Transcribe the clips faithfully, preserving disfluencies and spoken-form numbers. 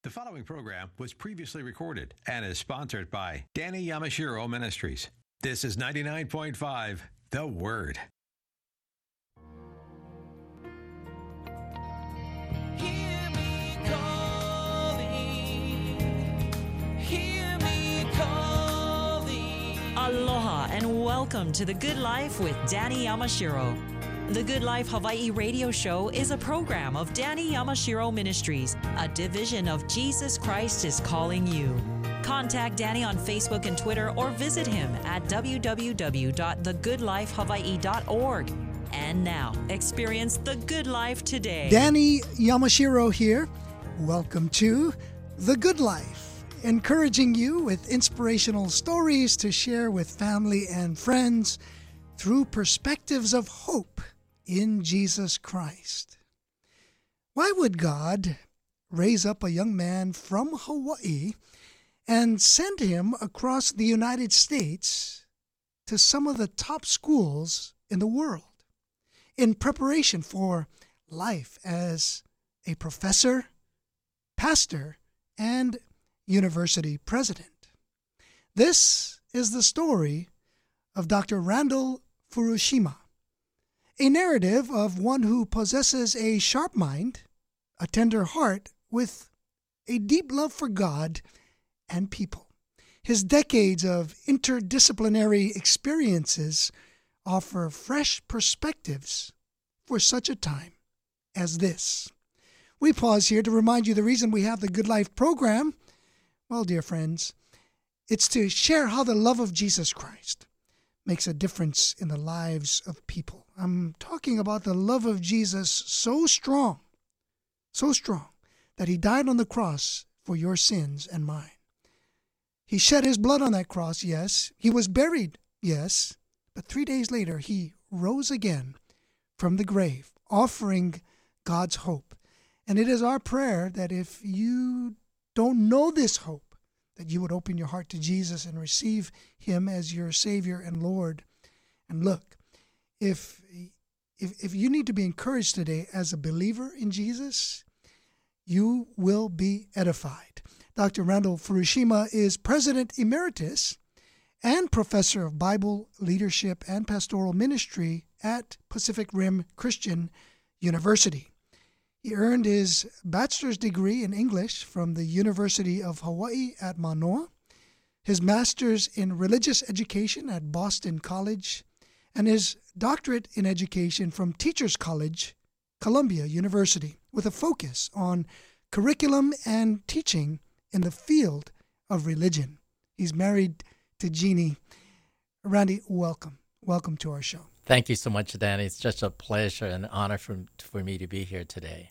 The following program was previously recorded and is sponsored by Danny Yamashiro Ministries. This is ninety-nine point five, The Word. Hear me calling, hear me calling. Aloha and welcome to The Good Life with Danny Yamashiro. The Good Life Hawaii radio show is a program of Danny Yamashiro Ministries, a division of Jesus Christ is Calling You. Contact Danny on Facebook and Twitter or visit him at w w w dot the good life hawaii dot org. And now, experience the good life today. Danny Yamashiro here. Welcome to The Good Life, encouraging you with inspirational stories to share with family and friends through perspectives of hope in Jesus Christ. Why would God raise up a young man from Hawaii and send him across the United States to some of the top schools in the world in preparation for life as a professor, pastor, and university president? This is the story of Doctor Randall Furushima, a narrative of one who possesses a sharp mind, a tender heart, with a deep love for God and people. His decades of interdisciplinary experiences offer fresh perspectives for such a time as this. We pause here to remind you the reason we have the Good Life program. Well, dear friends, it's to share how the love of Jesus Christ makes a difference in the lives of people. I'm talking about the love of Jesus so strong, so strong, that he died on the cross for your sins and mine. He shed his blood on that cross, yes. He was buried, yes. But three days later, he rose again from the grave, offering God's hope. And it is our prayer that if you don't know this hope, that you would open your heart to Jesus and receive him as your Savior and Lord. And look, if, if, if you need to be encouraged today as a believer in Jesus, you will be edified. Doctor Randall Furushima is President Emeritus and Professor of Bible Leadership and Pastoral Ministry at Pacific Rim Christian University. He earned his bachelor's degree in English from the University of Hawaii at Manoa, his master's in religious education at Boston College, and his doctorate in education from Teachers College, Columbia University, with a focus on curriculum and teaching in the field of religion. He's married to Jeannie. Randy, welcome. Welcome to our show. Thank you so much, Danny. It's just a pleasure and honor for, for me to be here today.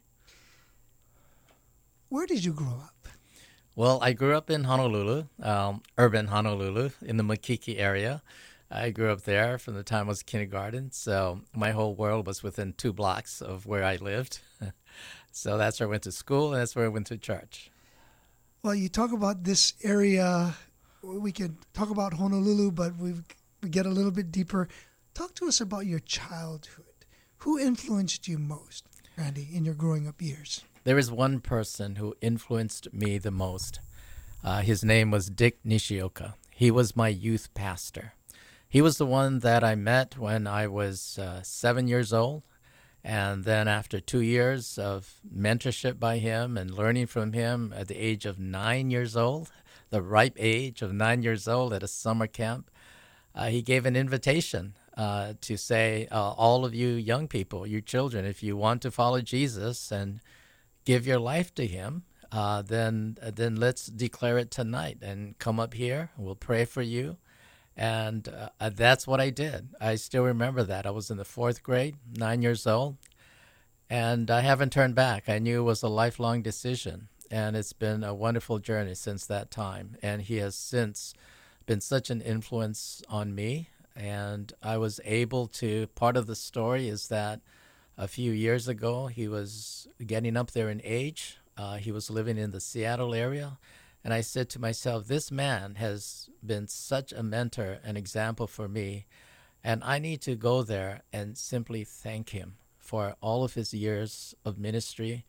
Where did you grow up? Well, I grew up in Honolulu, um, urban Honolulu, in the Makiki area. I grew up there from the time I was kindergarten, so my whole world was within two blocks of where I lived. So that's where I went to school, and that's where I went to church. Well, you talk about this area. We could talk about Honolulu, but we we get a little bit deeper. Talk to us about your childhood. Who influenced you most, Randy, in your growing up years? There is one person who influenced me the most. Uh, his name was Dick Nishioka. He was my youth pastor. He was the one that I met when I was uh, seven years old. And then after two years of mentorship by him and learning from him at the age of nine years old, the ripe age of nine years old at a summer camp, uh, he gave an invitation uh, to say, uh, all of you young people, you children, if you want to follow Jesus and give your life to him, uh, then uh, then let's declare it tonight and come up here. We'll pray for you. And uh, that's what I did. I still remember that. I was in the fourth grade, nine years old, and I haven't turned back. I knew it was a lifelong decision, and it's been a wonderful journey since that time. And he has since been such an influence on me, and I was able to, part of the story is that a few years ago, he was getting up there in age. Uh, he was living in the Seattle area. And I said to myself, this man has been such a mentor, an example for me. And I need to go there and simply thank him for all of his years of ministry,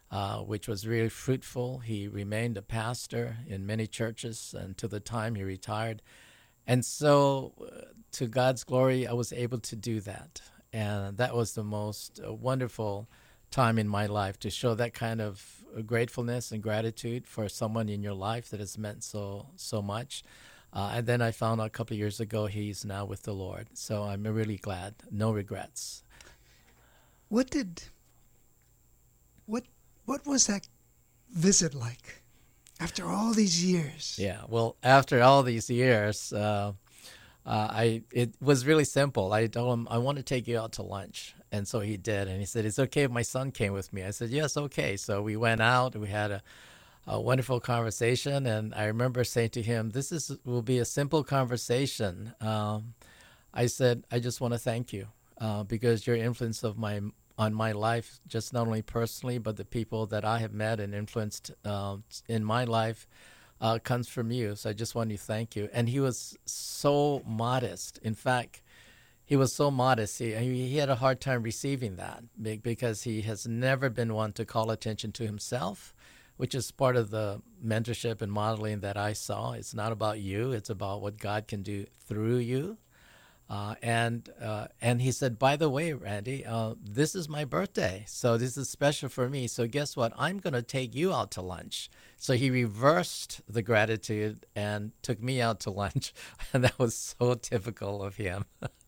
uh, which was really fruitful. He remained a pastor in many churches until the time he retired. And so, uh, to God's glory, I was able to do that. And that was the most uh, wonderful time in my life, to show that kind of gratefulness and gratitude for someone in your life that has meant so so much. Uh, and then I found out a couple of years ago he's now with the Lord. So I'm really glad. No regrets. What did what what was that visit like after all these years? Yeah, well, after all these years, uh, uh, I it was really simple. I told him, I want to take you out to lunch. And so he did. And he said, it's okay if my son came with me. I said, yes, okay. So we went out. We had a, a wonderful conversation. And I remember saying to him, this is will be a simple conversation. Um, I said, I just want to thank you uh, because your influence of my on my life, just not only personally, but the people that I have met and influenced uh, in my life uh, comes from you. So I just want to thank you. And he was so modest. In fact, he was so modest. He, he had a hard time receiving that because he has never been one to call attention to himself, which is part of the mentorship and modeling that I saw. It's not about you. It's about what God can do through you. Uh, and uh, and he said, by the way, Randy, uh, this is my birthday, so this is special for me. So guess what? I'm going to take you out to lunch. So he reversed the gratitude and took me out to lunch, and that was so typical of him.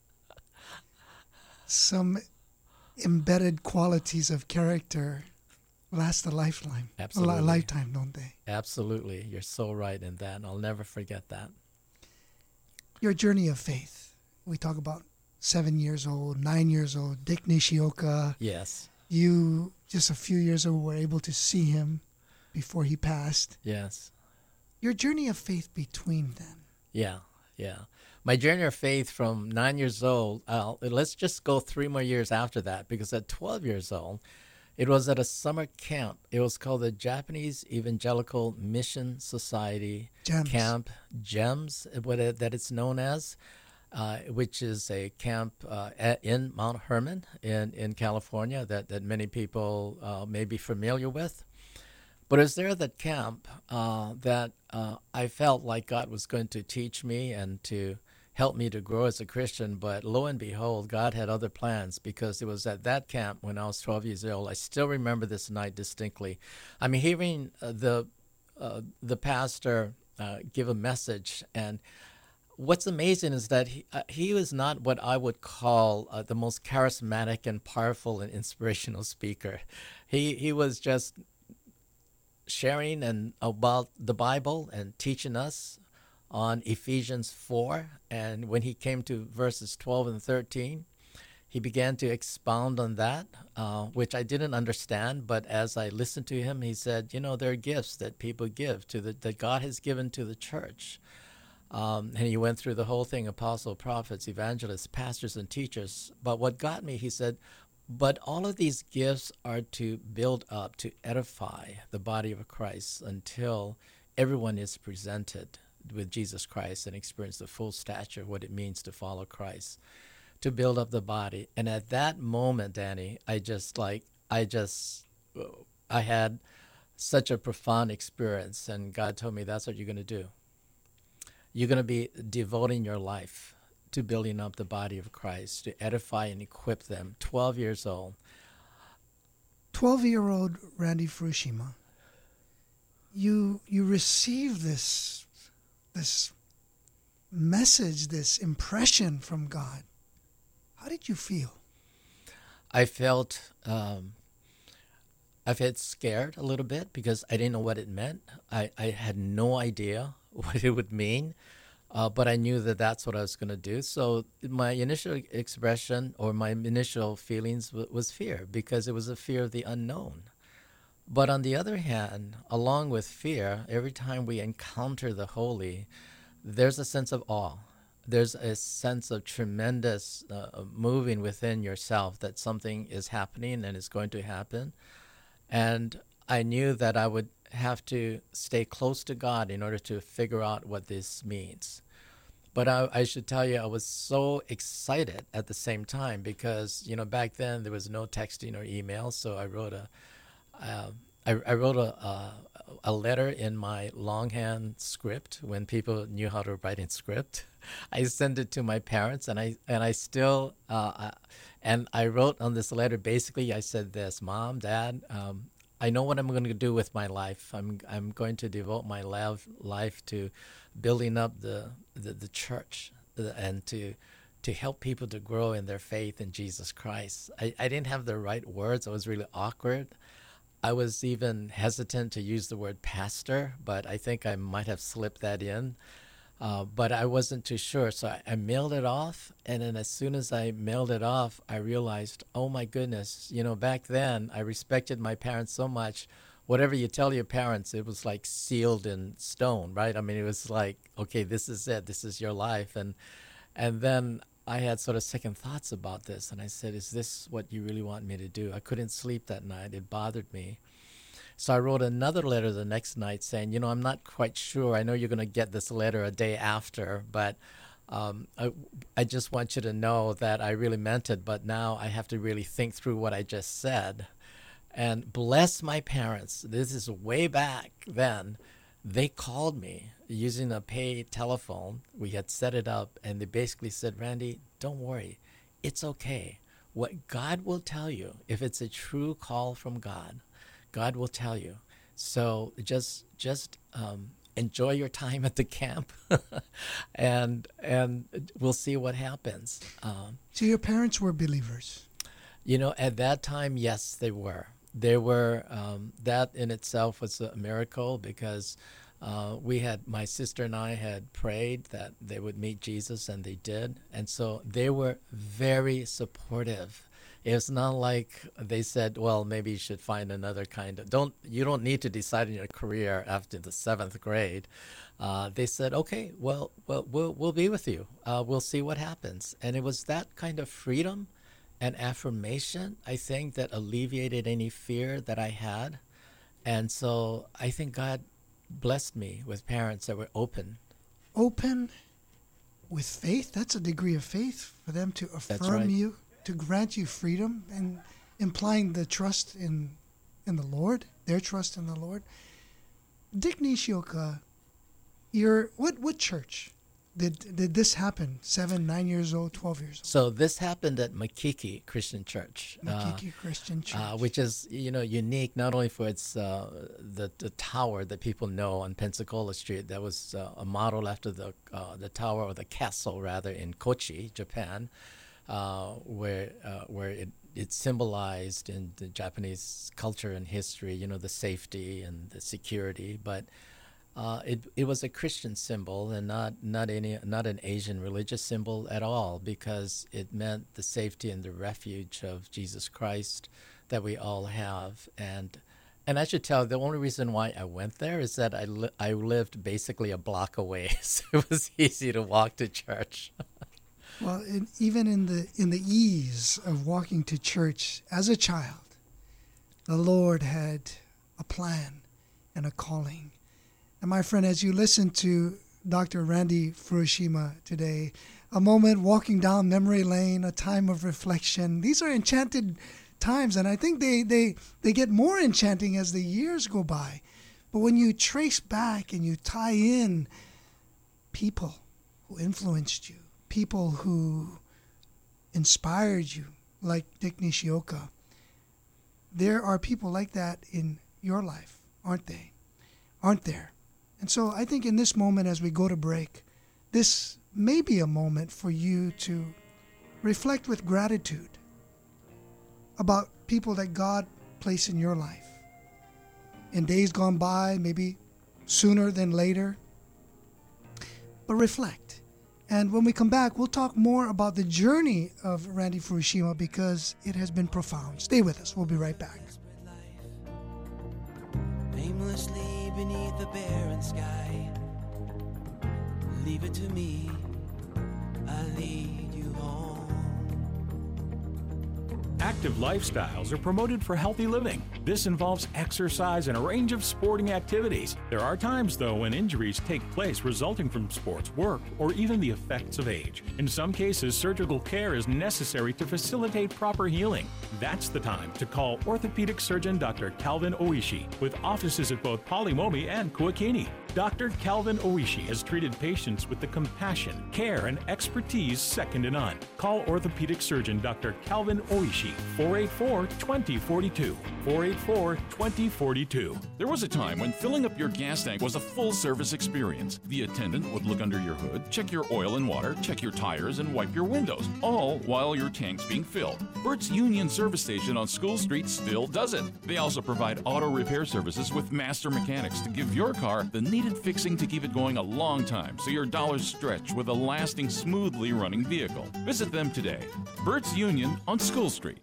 Some embedded qualities of character last a lifetime, Absolutely. a li- lifetime, don't they? Absolutely. You're so right in that. I'll never forget that. Your journey of faith. We talk about seven years old, nine years old, Dick Nishioka. Yes. You, just a few years ago, were able to see him before he passed. Yes. Your journey of faith between them. Yeah, yeah. My journey of faith from nine years old, uh, let's just go three more years after that, because at twelve years old, it was at a summer camp. It was called the Japanese Evangelical Mission Society Gems. Camp, GEMS, what it, that it's known as, uh, which is a camp uh, at, in Mount Hermon in, in California that, that many people uh, may be familiar with. But it was there at that camp uh, that uh, I felt like God was going to teach me and to help me to grow as a Christian. But lo and behold, God had other plans, because it was at that camp when I was twelve years old. I still remember this night distinctly. I mean, hearing uh, the uh, the pastor uh, give a message, and what's amazing is that he, uh, he was not what I would call uh, the most charismatic and powerful and inspirational speaker. He he was just sharing and about the Bible and teaching us on Ephesians four. And when he came to verses twelve and thirteen, he began to expound on that, uh, which I didn't understand. But as I listened to him, he said, you know, there are gifts that people give to the, that God has given to the church. Um, and he went through the whole thing, apostle, prophets, evangelists, pastors, and teachers. But what got me, he said, but all of these gifts are to build up, to edify the body of Christ until everyone is presented with Jesus Christ and experience the full stature of what it means to follow Christ, to build up the body. And at that moment, Danny, I just like, I just, I had such a profound experience. And God told me, that's what you're going to do. You're going to be devoting your life to building up the body of Christ, to edify and equip them. twelve years old. twelve-year-old Randy Furushima, you you received this this message, this impression from God. How did you feel? I felt um, I felt scared a little bit because I didn't know what it meant. I, I had no idea what it would mean. Uh, but I knew that that's what I was going to do. So my initial expression or my initial feelings w- was fear, because it was a fear of the unknown. But on the other hand, along with fear, every time we encounter the holy, there's a sense of awe. There's a sense of tremendous uh, moving within yourself that something is happening and is going to happen. And I knew that I would have to stay close to God in order to figure out what this means. But I, I should tell you, I was so excited at the same time because, you know, back then there was no texting or email. So I wrote a, uh, I, I wrote a, a a letter in my longhand script when people knew how to write in script. I sent it to my parents, and I and I still uh, I, and I wrote on this letter. Basically, I said this: Mom, Dad, um, I know what I'm going to do with my life. I'm I'm going to devote my life life to building up the the, the church and to to help people to grow in their faith in Jesus Christ. I, I didn't have the right words. I was really awkward. I was even hesitant to use the word pastor, but I think I might have slipped that in. Uh, but I wasn't too sure, so I, I mailed it off. And then as soon as I mailed it off, I realized, oh my goodness, you know, back then I respected my parents so much. Whatever you tell your parents, it was like sealed in stone, right? I mean, it was like, okay, this is it. This is your life. And and then I had sort of second thoughts about this, and I said, is this what you really want me to do? I couldn't sleep that night. It bothered me. So I wrote another letter the next night saying, you know, I'm not quite sure. I know you're going to get this letter a day after, but um, I, I just want you to know that I really meant it, but now I have to really think through what I just said. And bless my parents. This is way back then. They called me using a pay telephone. We had set it up, and they basically said, Randy, don't worry. It's okay. What God will tell you, if it's a true call from God, God will tell you. So just just um, enjoy your time at the camp, and and we'll see what happens. Um, So your parents were believers. You know, at that time, yes, they were. They were. Um, that in itself was a miracle because uh, we had, my sister and I had prayed that they would meet Jesus, and they did. And so they were very supportive. It's not like they said, well, maybe you should find another kind of, don't, you don't need to decide on your career after the seventh grade. Uh, they said, okay, well, well, we'll, we'll be with you. Uh, we'll see what happens. And it was that kind of freedom and affirmation, I think, that alleviated any fear that I had. And so I think God blessed me with parents that were open. Open with faith. That's a degree of faith for them to affirm right. you, to grant you freedom, and implying the trust in in the Lord, their trust in the Lord. Dick Nishioka, you're, what, what church did did this happen? Seven, nine years old, twelve years old? So this happened at Makiki Christian Church. Makiki uh, Christian Church. Uh, which is, you know, unique not only for its uh, the the tower that people know on Pensacola Street. That was uh, a model after the uh, the tower, or the castle rather, in Kochi, Japan, uh, where uh, where it it symbolized in the Japanese culture and history, you know, the safety and the security, but. Uh, it it was a Christian symbol and not not any not an Asian religious symbol at all, because it meant the safety and the refuge of Jesus Christ that we all have. And and I should tell you, the only reason why I went there is that I li- I lived basically a block away, so it was easy to walk to church. Well, in, even in the in the ease of walking to church as a child, the Lord had a plan and a calling. And my friend, as you listen to Doctor Randy Furushima today, a moment walking down memory lane, a time of reflection. These are enchanted times, and I think they, they, they get more enchanting as the years go by. But when you trace back and you tie in people who influenced you, people who inspired you, like Dick Nishioka, there are people like that in your life, aren't they? Aren't there? And so I think in this moment, as we go to break, this may be a moment for you to reflect with gratitude about people that God placed in your life. In days gone by, maybe sooner than later. But reflect. And when we come back, we'll talk more about the journey of Randy Furushima, because it has been profound. Stay with us. We'll be right back. Aimlessly beneath the barren sky, leave it to me, I lead you home. Active lifestyles are promoted for healthy living. This involves exercise and a range of sporting activities. There are times, though, when injuries take place resulting from sports, work, or even the effects of age. In some cases, surgical care is necessary to facilitate proper healing. That's the time to call orthopedic surgeon Doctor Calvin Oishi, with offices at both Polimomi and Kuakini. Doctor Calvin Oishi has treated patients with the compassion, care, and expertise second to none. Call orthopedic surgeon Doctor Calvin Oishi, four eight four, two zero four two, four eight four, two zero four two. There was a time when filling up your gas tank was a full-service experience. The attendant would look under your hood, check your oil and water, check your tires, and wipe your windows, all while your tank's being filled. Bert's Union Service Station on School Street still does it. They also provide auto repair services with master mechanics to give your car the needed fixing to keep it going a long time so your dollars stretch with a lasting, smoothly running vehicle. Visit them today. Bert's Union on School Street.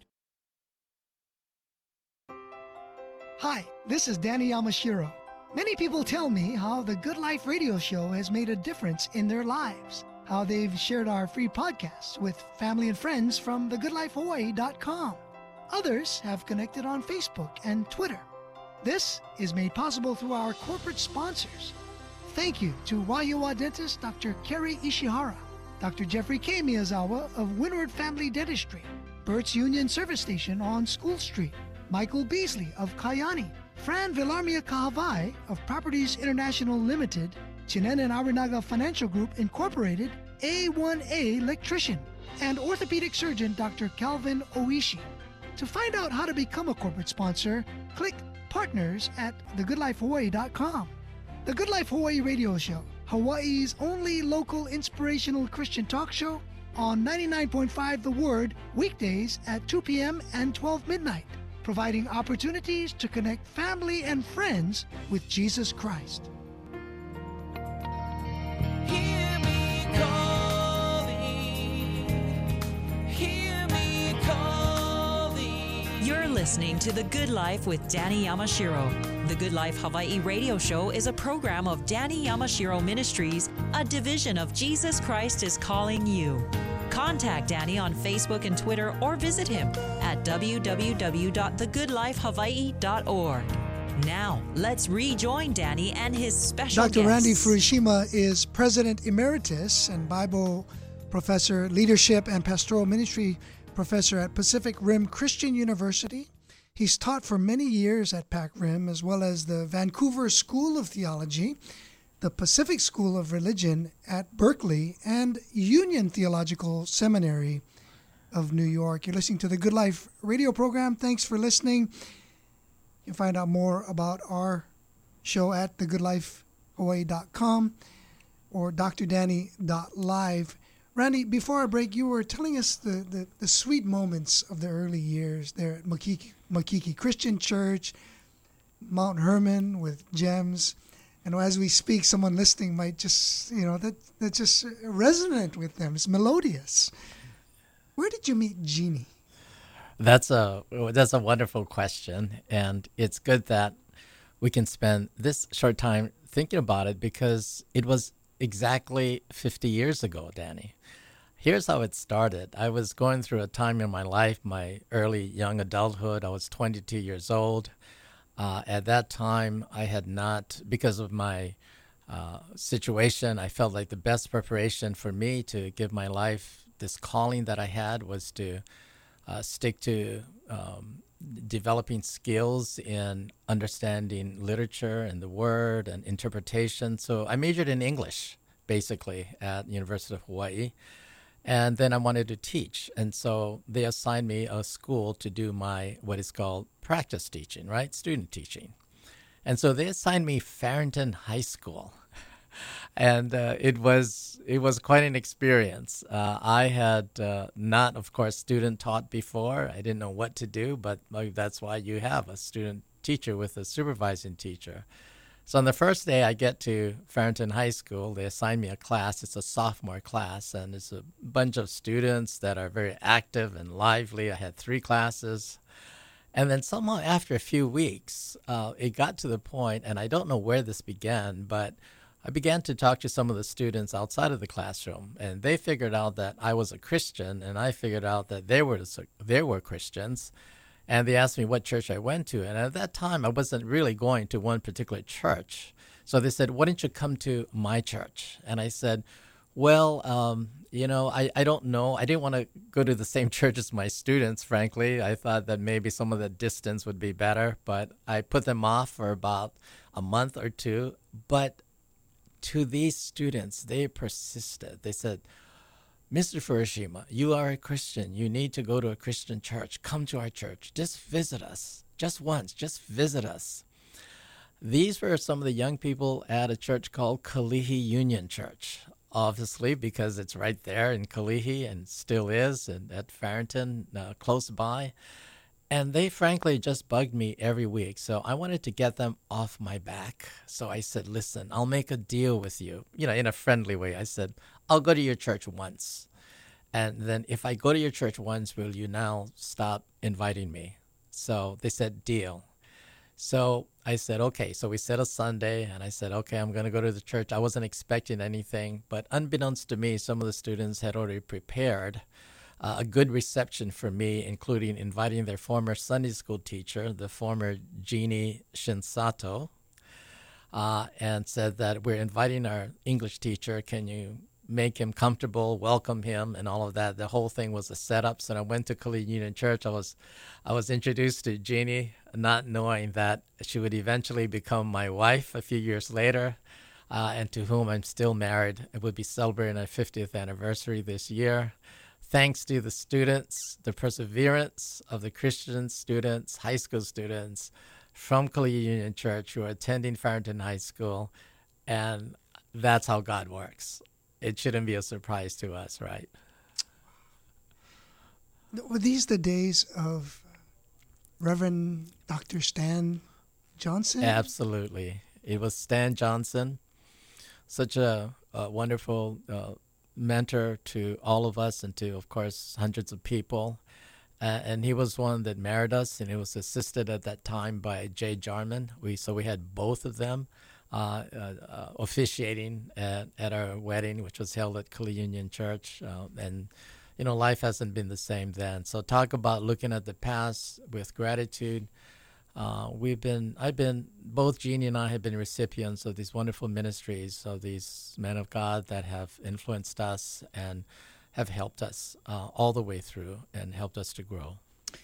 Hi, this is Danny Yamashiro. Many people tell me how the Good Life radio show has made a difference in their lives, how they've shared our free podcasts with family and friends from the good life hawaii dot com. Others have connected on Facebook and Twitter. This is made possible through our corporate sponsors. Thank you to Waiua dentist Doctor Kerry Ishihara, Doctor Jeffrey K. Miyazawa of Windward Family Dentistry, Bert's Union Service Station on School Street, Michael Beasley of Kayani, Fran Villarmia Kahavai of Properties International Limited, Chinen and Arinaga Financial Group Incorporated, A one A Electrician, and orthopedic surgeon Doctor Calvin Oishi. To find out how to become a corporate sponsor, click Partners at the good life hawaii dot com. The Good Life Hawaii Radio Show, Hawaii's only local inspirational Christian talk show, on ninety-nine point five The Word, weekdays at two p.m. and twelve midnight, providing opportunities to connect family and friends with Jesus Christ. Hear me calling, hear me calling. You're listening to The Good Life with Danny Yamashiro. The Good Life Hawaii radio show is a program of Danny Yamashiro Ministries, a division of Jesus Christ is Calling You. Contact Danny on Facebook and Twitter or visit him at w w w dot the good life hawaii dot org. Now, let's rejoin Danny and his special Doctor guests. Randy Furushima is President Emeritus and Bible Professor, Leadership and Pastoral Ministry Professor at Pacific Rim Christian University. He's taught for many years at Pac Rim, as well as the Vancouver School of Theology, the Pacific School of Religion at Berkeley, and Union Theological Seminary of New York. You're listening to the Good Life radio program. Thanks for listening. You can find out more about our show at the good life hawaii dot com or d r danny dot live. Randy, before our break, you were telling us the, the, the sweet moments of the early years there at Makiki, Makiki Christian Church, Mount Hermon with Gems. And as we speak, someone listening might just, you know, that that's just resonant with them. It's melodious. Where did you meet Jeannie? That's a that's a wonderful question, and it's good that we can spend this short time thinking about it because it was exactly fifty years ago, Danny. Here's how it started. I was going through a time in my life, my early young adulthood. I was twenty-two years old. Uh, at that time, I had not, because of my uh, situation, I felt like the best preparation for me to give my life, this calling that I had, was to uh, stick to um, developing skills in understanding literature and the word and interpretation. So I majored in English, basically, at University of Hawaii. And then I wanted to teach. And so they assigned me a school to do my, what is called practice teaching, right? Student teaching. And so they assigned me Farrington High School. And uh, it was it was quite an experience. Uh, I had uh, not, of course, student taught before. I didn't know what to do, but like, that's why you have a student teacher with a supervising teacher. So on the first day I get to Farrington High School, they assign me a class. It's a sophomore class, and it's a bunch of students that are very active and lively. I had three classes. And then somehow after a few weeks, uh, it got to the point, and I don't know where this began, but I began to talk to some of the students outside of the classroom, and they figured out that I was a Christian, and I figured out that they were they were Christians. And they asked me what church I went to. And at that time, I wasn't really going to one particular church. So they said, why don't you come to my church? And I said, well, um, you know, I, I don't know. I didn't want to go to the same church as my students, frankly. I thought that maybe some of the distance would be better. But I put them off for about a month or two. But to these students, they persisted. They said, Mister Furushima, you are a Christian. You need to go to a Christian church. Come to our church. Just visit us. Just once. Just visit us. These were some of the young people at a church called Kalihi Union Church, obviously, because it's right there in Kalihi and still is, and at Farrington, uh, close by. And they frankly just bugged me every week. So I wanted to get them off my back. So I said, listen, I'll make a deal with you, you know, in a friendly way. I said, I'll go to your church once. And then if I go to your church once, will you now stop inviting me? So they said, deal. So I said, okay. So we set a Sunday, and I said, okay, I'm going to go to the church. I wasn't expecting anything. But unbeknownst to me, some of the students had already prepared Uh, a good reception for me, including inviting their former Sunday school teacher, the former Jeannie Shinsato, uh, and said that we're inviting our English teacher. Can you make him comfortable, welcome him, and all of that? The whole thing was a setup. So I went to Kalihi Union Church. I was, I was introduced to Jeannie, not knowing that she would eventually become my wife a few years later, uh, and to whom I'm still married. It would be celebrating our fiftieth anniversary this year. Thanks to the students, the perseverance of the Christian students, high school students from Kalihi Union Church who are attending Farrington High School. And that's how God works. It shouldn't be a surprise to us, right? Were these the days of Reverend Doctor Stan Johnson? Absolutely. It was Stan Johnson, such a, a wonderful uh, mentor to all of us and to, of course, hundreds of people. Uh, and he was one that married us, and he was assisted at that time by Jay Jarman. We So we had both of them uh, uh, uh, officiating at, at our wedding, which was held at Kalihi Union Church. Uh, and, you know, life hasn't been the same then. So talk about looking at the past with gratitude. Uh, we've been, I've been, both Jeannie and I have been recipients of these wonderful ministries of these men of God that have influenced us and have helped us uh, all the way through and helped us to grow.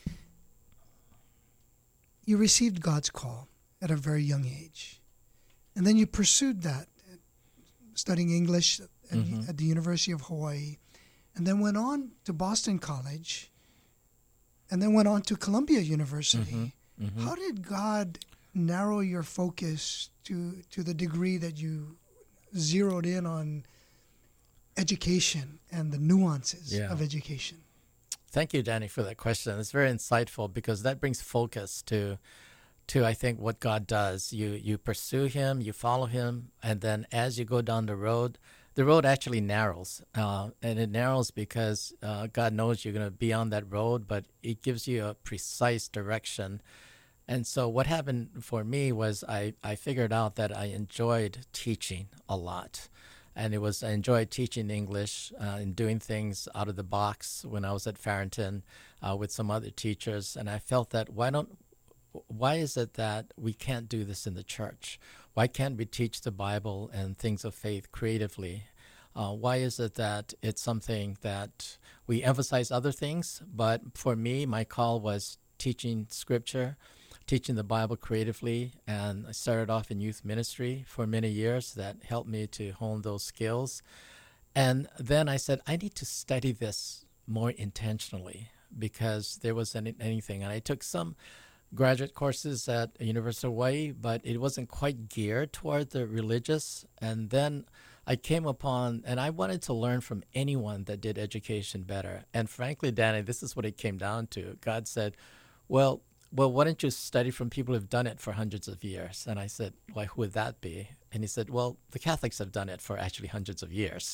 You received God's call at a very young age, and then you pursued that, studying English at, Mm-hmm. at the University of Hawaii, and then went on to Boston College, and then went on to Columbia University. Mm-hmm. Mm-hmm. How did God narrow your focus to to the degree that you zeroed in on education and the nuances Yeah. of education? Thank you, Danny, for that question. It's very insightful because that brings focus to, to I think, what God does. You you pursue Him, you follow Him, and then as you go down the road, the road actually narrows. Uh, and it narrows because uh, God knows you're going to be on that road, but it gives you a precise direction. And so what happened for me was I, I figured out that I enjoyed teaching a lot. And it was I enjoyed teaching English uh, and doing things out of the box when I was at Farrington uh, with some other teachers. And I felt that why don't why is it that we can't do this in the church? Why can't we teach the Bible and things of faith creatively? Uh, why is it that it's something that we emphasize other things? But for me, my call was teaching Scripture, teaching the Bible creatively, and I started off in youth ministry for many years. That helped me to hone those skills. And then I said, I need to study this more intentionally because there wasn't anything. And I took some graduate courses at University of Hawaii, but it wasn't quite geared toward the religious. And then I came upon, and I wanted to learn from anyone that did education better. And frankly, Danny, this is what it came down to. God said, well, well, why don't you study from people who've done it for hundreds of years? And I said, why, who would that be? And he said, well, the Catholics have done it for actually hundreds of years.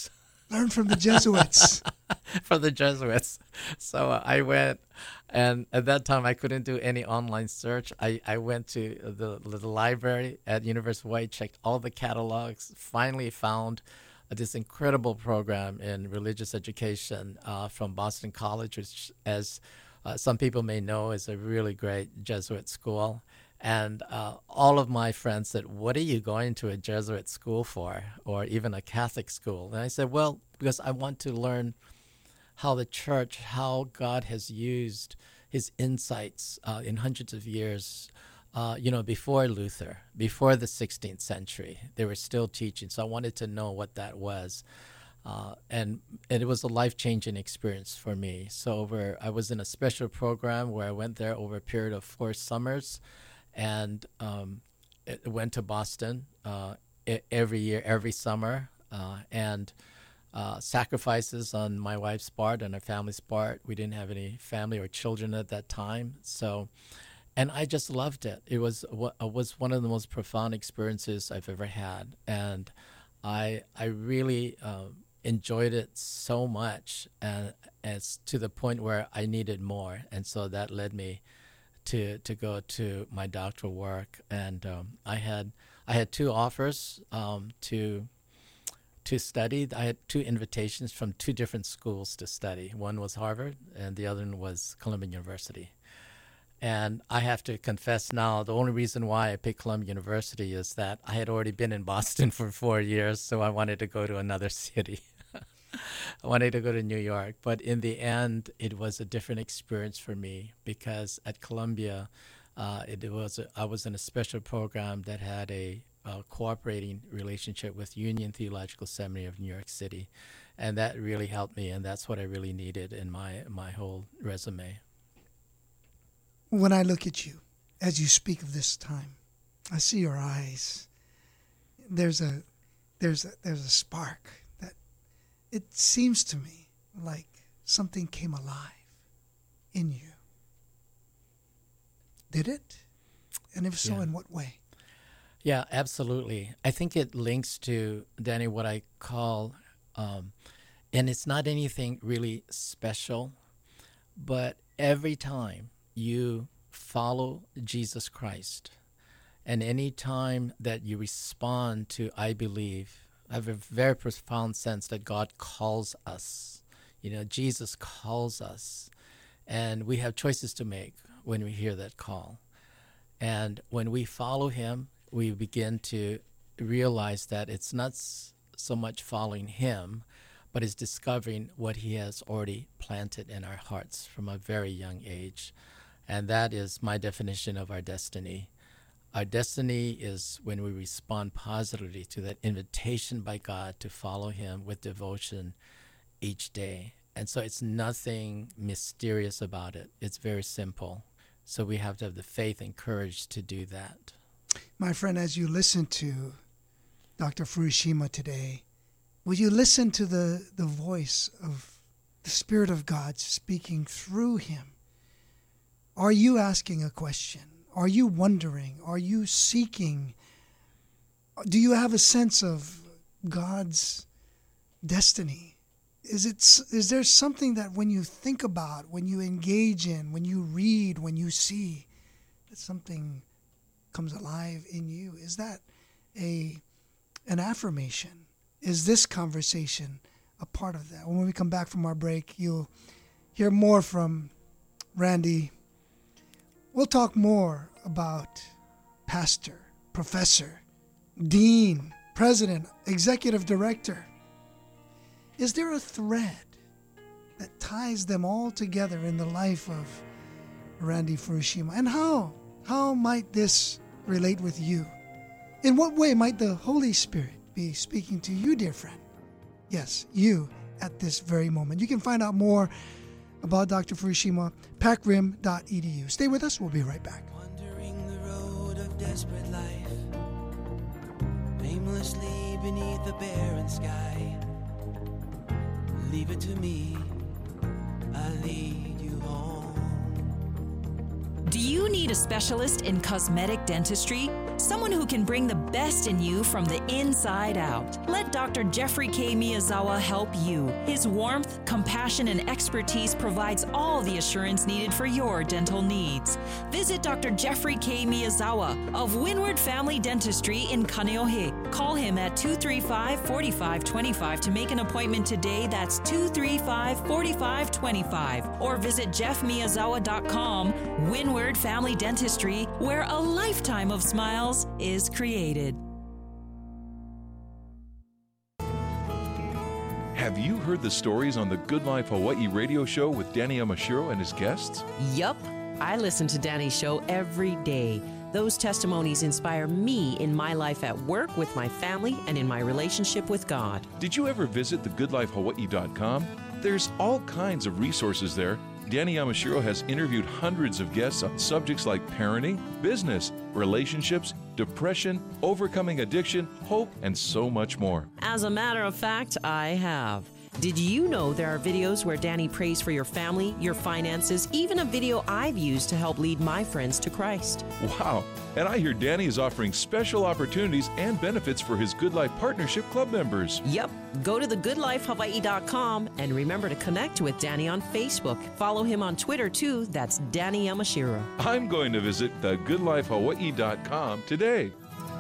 Learn from the Jesuits. From the Jesuits. So uh, I went, and at that time I couldn't do any online search. I, I went to the, the library at University of Hawaii, checked all the catalogs, finally found uh, this incredible program in religious education uh, from Boston College, which, as uh, some people may know, is a really great Jesuit school. And uh, all of my friends said, what are you going to a Jesuit school for, or even a Catholic school? And I said, well, because I want to learn how the church, how God has used his insights uh, in hundreds of years, uh, you know, before Luther, before the sixteenth century. They were still teaching, so I wanted to know what that was. Uh, and, and it was a life-changing experience for me. So over, I was in a special program where I went there over a period of four summers, and um, it went to Boston uh, every year, every summer, uh, and uh, sacrifices on my wife's part and our family's part. We didn't have any family or children at that time, so, and I just loved it. It was was one of the most profound experiences I've ever had, and I I really uh, enjoyed it so much, and it's to the point where I needed more, and so that led me to to go to my doctoral work. And um, I had I had two offers um, to to study. I had two invitations from two different schools to study. One was Harvard, and the other one was Columbia University. And I have to confess now, the only reason why I picked Columbia University is that I had already been in Boston for four years, so I wanted to go to another city. I wanted to go to New York, but in the end, it was a different experience for me, because at Columbia, uh, it, it was a, I was in a special program that had a, a cooperating relationship with Union Theological Seminary of New York City, and that really helped me, and that's what I really needed in my my whole resume. When I look at you, as you speak of this time, I see your eyes. There's a there's a, there's a spark. It seems to me like something came alive in you. Did it? And if so, Yeah. in what way? Yeah, absolutely. I think it links to, Danny, what I call, um, and it's not anything really special, but every time you follow Jesus Christ, and any time that you respond to I believe, I have a very profound sense that God calls us. You know, Jesus calls us, and we have choices to make when we hear that call. And when we follow him, we begin to realize that it's not so much following him, but it's discovering what he has already planted in our hearts from a very young age. And that is my definition of our destiny. Our destiny is when we respond positively to that invitation by God to follow him with devotion each day. And so it's nothing mysterious about it. It's very simple. So we have to have the faith and courage to do that. My friend, as you listen to Doctor Furushima today, will you listen to the, the voice of the Spirit of God speaking through him? Are you asking a question? Are you wondering? Are you seeking? Do you have a sense of God's destiny? Is it, is there something that when you think about, when you engage in, when you read, when you see, that something comes alive in you? Is that a an affirmation? Is this conversation a part of that? When we come back from our break, you'll hear more from Randy. We'll talk more about pastor, professor, dean, president, executive director. Is there a thread that ties them all together in the life of Randy Furushima? And how? How might this relate with you? In what way might the Holy Spirit be speaking to you, dear friend? Yes, you at this very moment. You can find out more about Doctor Furushima, pac rim dot e d u. Stay with us. We'll be right back. Wandering the road of desperate life, aimlessly beneath the barren sky. Leave it to me, I'll lead you home. Do you need a specialist in cosmetic dentistry? Someone who can bring the best in you from the inside out. Let Doctor Jeffrey K. Miyazawa help you. His warmth, compassion, and expertise provides all the assurance needed for your dental needs. Visit Doctor Jeffrey K. Miyazawa of Windward Family Dentistry in Kaneohe. Call him at two three five, four five two five to make an appointment today. That's two three five, four five two five. Or visit jeff miyazawa dot com. Windward Family Dentistry, where a lifetime of smiles is created. Have you heard the stories on the Good Life Hawaii radio show with Danny Yamashiro and his guests? Yup. I listen to Danny's show every day. Those testimonies inspire me in my life at work, with my family, and in my relationship with God. Did you ever visit the good life hawaii dot com? There's all kinds of resources there. Danny Yamashiro has interviewed hundreds of guests on subjects like parenting, business, relationships, depression, overcoming addiction, hope, and so much more. As a matter of fact, I have. Did you know there are videos where Danny prays for your family, your finances, even a video I've used to help lead my friends to Christ? Wow. And I hear Danny is offering special opportunities and benefits for his Good Life Partnership Club members. Yep. Go to the good life hawaii dot com and remember to connect with Danny on Facebook. Follow him on Twitter too. That's Danny Yamashiro. I'm going to visit the good life hawaii dot com today.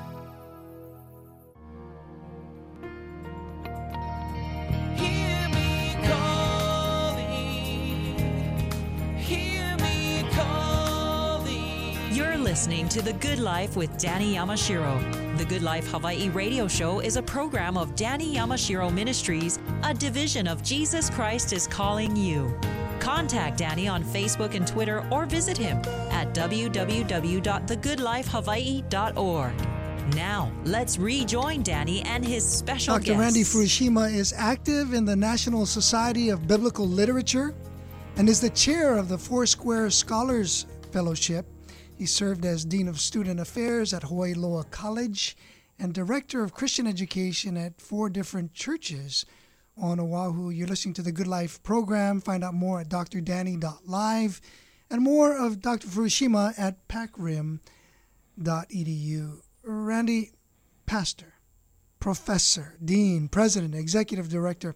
Listening to The Good Life with Danny Yamashiro. The Good Life Hawaii radio show is a program of Danny Yamashiro Ministries, a division of Jesus Christ is Calling You. Contact Danny on Facebook and Twitter, or visit him at w w w dot the good life hawaii dot org. Now, let's rejoin Danny and his special Doctor guest. Randy Furushima is active in the National Society of Biblical Literature and is the chair of the Foursquare Scholars Fellowship. He served as Dean of Student Affairs at Hawaii Loa College and Director of Christian Education at four different churches on Oahu. You're listening to the Good Life program. Find out more at d r danny dot live and more of Doctor Furushima at pac rim dot e d u. Randy, pastor, professor, dean, president, executive director,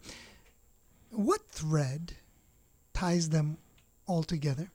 what thread ties them all together?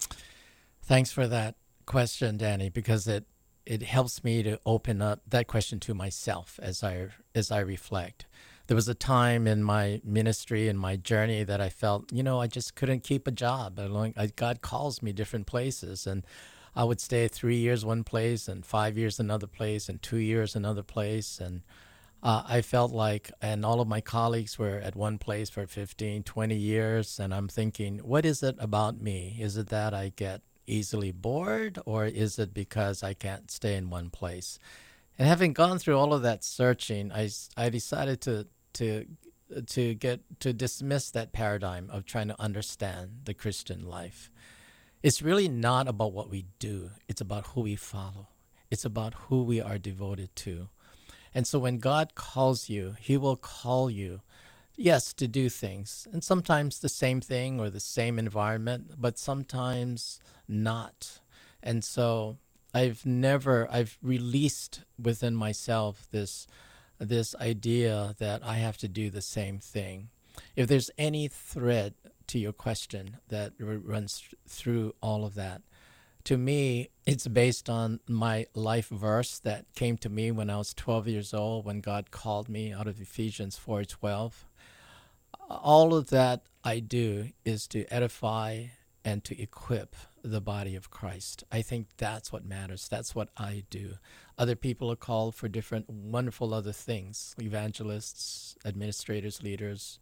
Thanks for that question, Danny, because it it helps me to open up that question to myself as I as I reflect. There was a time in my ministry and my journey that I felt, you know, I just couldn't keep a job. I, God calls me different places, and I would stay three years one place and five years another place and two years another place. And uh, I felt like, and all of my colleagues were at one place for fifteen, twenty years, and I'm thinking, what is it about me? Is it that I get easily bored, or is it because I can't stay in one place? And having gone through all of that searching, I, I decided to to to get to dismiss that paradigm of trying to understand the Christian life. It's really not about what we do. It's about who we follow. It's about who we are devoted to. And so when God calls you, he will call you, yes, to do things, and sometimes the same thing or the same environment, but sometimes not. And so I've never, I've released within myself this this idea that I have to do the same thing. If there's any thread to your question that r- runs through all of that, to me, it's based on my life verse that came to me when I was twelve years old, when God called me out of Ephesians four twelve. All of that I do is to edify and to equip the body of Christ. I think that's what matters. That's what I do. Other people are called for different wonderful other things, evangelists, administrators, leaders.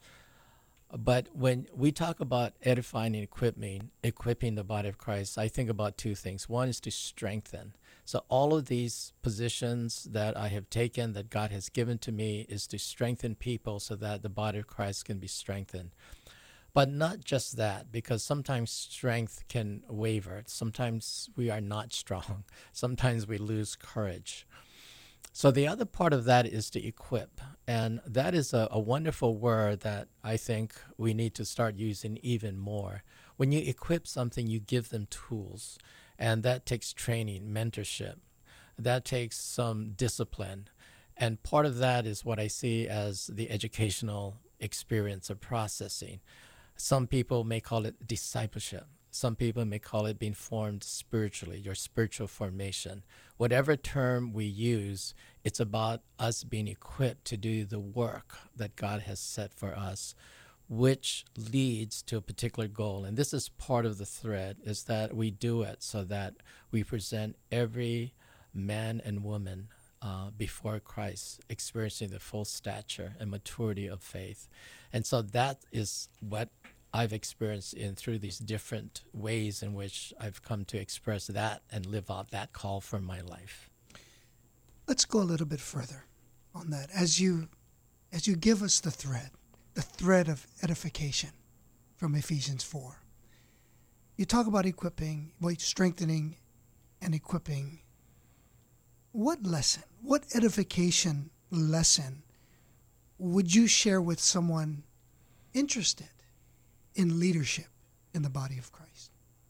But when we talk about edifying and equipping, equipping the body of Christ, I think about two things. One is to strengthen. So all of these positions that I have taken, that God has given to me, is to strengthen people so that the body of Christ can be strengthened. But not just that, because sometimes strength can waver. Sometimes we are not strong. Sometimes we lose courage. So the other part of that is to equip. And that is a, a wonderful word that I think we need to start using even more. When you equip something, you give them tools. And that takes training, mentorship. that takes some discipline. And part of that is what I see as the educational experience of processing. Some people may call it discipleship. Some people may call it being formed spiritually, your spiritual formation. Whatever term we use, it's about us being equipped to do the work that God has set for us, which leads to a particular goal. And this is part of the thread, is that we do it so that we present every man and woman uh, before Christ, experiencing the full stature and maturity of faith. And so that is what I've experienced in through these different ways in which I've come to express that and live out that call for my life. Let's go a little bit further on that. As you, as you give us the thread, the thread of edification from Ephesians four, you talk about equipping, strengthening and equipping. What lesson, what edification lesson would you share with someone interested in leadership in the body of Christ?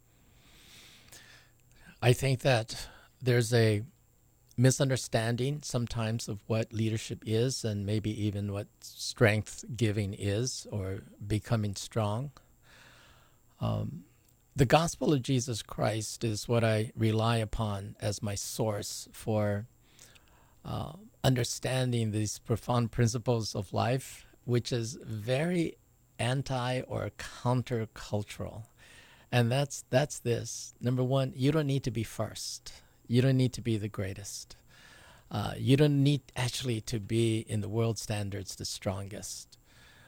I think that there's a misunderstanding sometimes of what leadership is, and maybe even what strength giving is, or becoming strong. Um, the gospel of Jesus Christ is what I rely upon as my source for uh, understanding these profound principles of life, which is very anti or countercultural. And that's that's this. Number one, you don't need to be first. You don't need to be the greatest. Uh, you don't need actually to be in the world standards the strongest.